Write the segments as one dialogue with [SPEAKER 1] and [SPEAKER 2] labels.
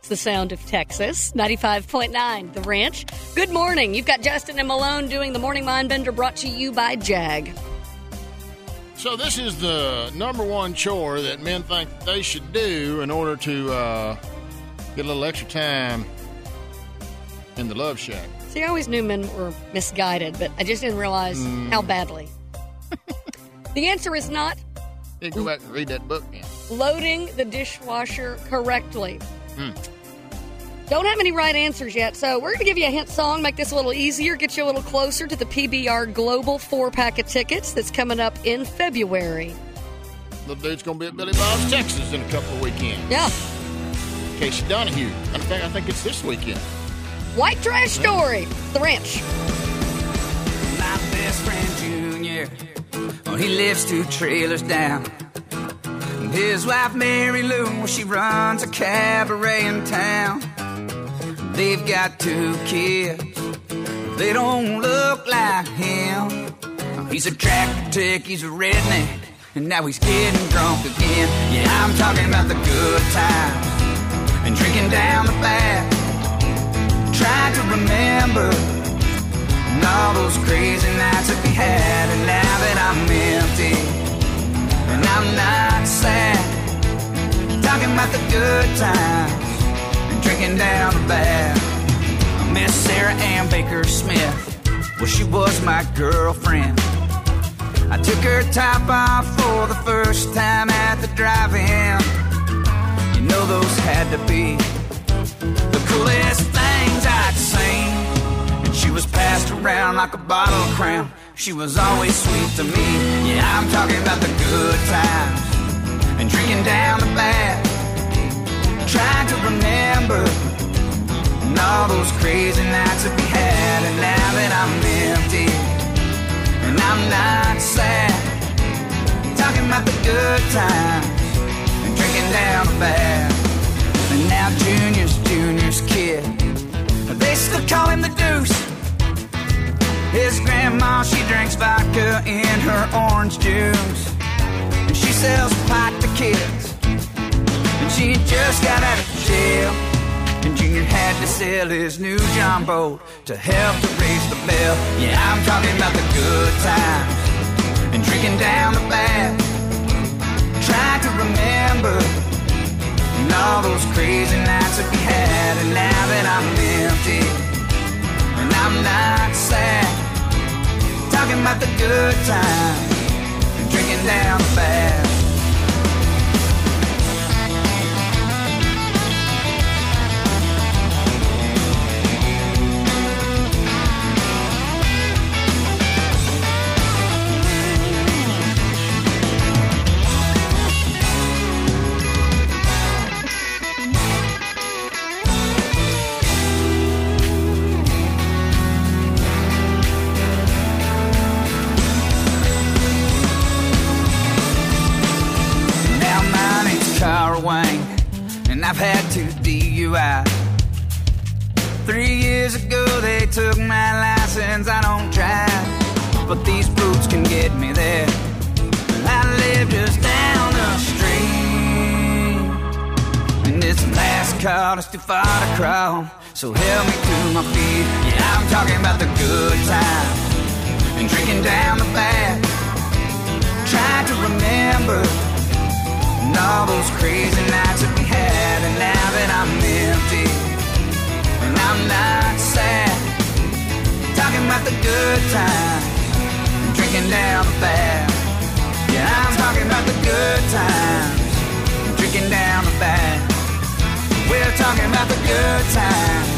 [SPEAKER 1] the sound of Texas. 95.9, The Ranch. Good morning. You've got Justin and Malone doing the Morning Mindbender, brought to you by Jag.
[SPEAKER 2] So this is the number one chore that men think they should do in order to get a little extra time in the love shack.
[SPEAKER 1] See, I always knew men were misguided, but I just didn't realize how badly. The answer is not
[SPEAKER 2] You go back and read that book again.
[SPEAKER 1] loading the dishwasher correctly. Don't have any right answers yet, so we're going to give you a hint song, make this a little easier, get you a little closer to the PBR Global 4-pack of tickets that's coming up in February.
[SPEAKER 2] Little dude's going to be at Billy Bob's, Texas in a couple of weekends.
[SPEAKER 1] Yeah.
[SPEAKER 2] Casey Donahue. In fact, I think it's this weekend.
[SPEAKER 1] White Trash Story, The Ranch.
[SPEAKER 3] My best friend Junior, he lives 2 trailers down. And his wife Mary Lou, she runs a cabaret in town. They've got 2 kids, they don't look like him. He's a tractor tech, he's a redneck, and now he's getting drunk again. Yeah, I'm talking about the good times and drinking down the bad. Try to remember all those crazy nights that we had. And now that I'm empty and I'm not sad, talking about the good times and drinking down the bad. Miss Sarah Ann Baker Smith, well, she was my girlfriend. I took her top off for the first time at the drive-in. You know those had to be the coolest things I'd seen. And she was passed around like a bottle of Crown. She was always sweet to me. Yeah, I'm talking about the good times and drinking down the bad. Trying to remember all those crazy nights that we had. And now that I'm empty and I'm not sad, talking about the good times and drinking down the bad. And now Junior's kid, they still call him the Deuce. His grandma, she drinks vodka in her orange juice, and she sells pot to kids. And she just got out of jail, and Junior had to sell his new John boat to help to raise the bill. Yeah, I'm talking about the good times and drinking down the bad. Try to remember all those crazy nights that we had. And now that I'm empty and I'm not sad, talking about the good times and drinking down the bad. And I've had 2 DUI. 3 years ago they took my license. I don't drive, but these boots can get me there. I live just down the street, and it's the last call, it's too far to crawl, so help me to my feet. Yeah, I'm talking about the good times and drinking down the bad. Try to remember all those crazy nights that we had. And now that I'm empty and I'm not sad, talking about the good times and drinking down the bad. Yeah, I'm talking about the good times and drinking down the bad. We're talking about the good times.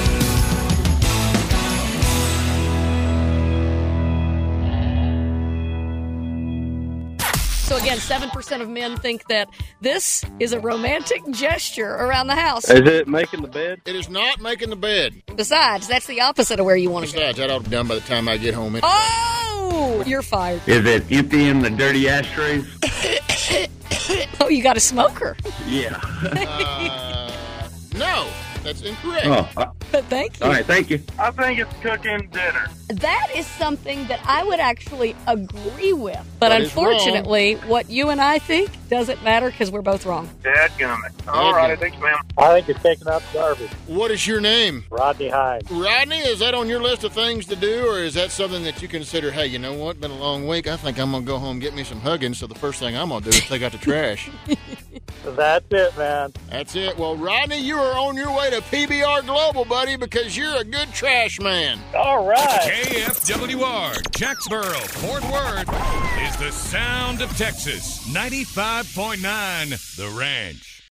[SPEAKER 1] So again, 7% of men think that this is a romantic gesture around the house.
[SPEAKER 4] Is it making the bed?
[SPEAKER 2] It is not making the bed.
[SPEAKER 1] Besides, that's the opposite of where you want to go.
[SPEAKER 2] Besides, that ought to be done by the time I get home. Anyway.
[SPEAKER 1] Oh, you're fired.
[SPEAKER 4] Is it emptying the dirty ashtrays?
[SPEAKER 1] Oh, you got a smoker.
[SPEAKER 4] Yeah.
[SPEAKER 2] No, that's incorrect.
[SPEAKER 4] Oh,
[SPEAKER 1] But thank you.
[SPEAKER 4] All right, thank you.
[SPEAKER 5] I think it's cooking dinner.
[SPEAKER 1] That is something that I would actually agree with. But
[SPEAKER 2] That is
[SPEAKER 1] unfortunately, what you and I think doesn't matter because we're both wrong.
[SPEAKER 5] Dadgummit. All right, thanks, ma'am.
[SPEAKER 6] I think it's taking out the garbage.
[SPEAKER 2] What is your name?
[SPEAKER 6] Rodney Hyde.
[SPEAKER 2] Rodney, is that on your list of things to do, or is that something that you consider, hey, you know what, been a long week, I think I'm going to go home and get me some Huggins, so the first thing I'm going to do is take out the trash.
[SPEAKER 6] That's it, man.
[SPEAKER 2] That's it. Well, Rodney, you are on your way to PBR Global, buddy, because you're a good trash man.
[SPEAKER 6] All right.
[SPEAKER 7] KFWR, Jacksboro, Fort Worth is the sound of Texas. 95.9 The Ranch.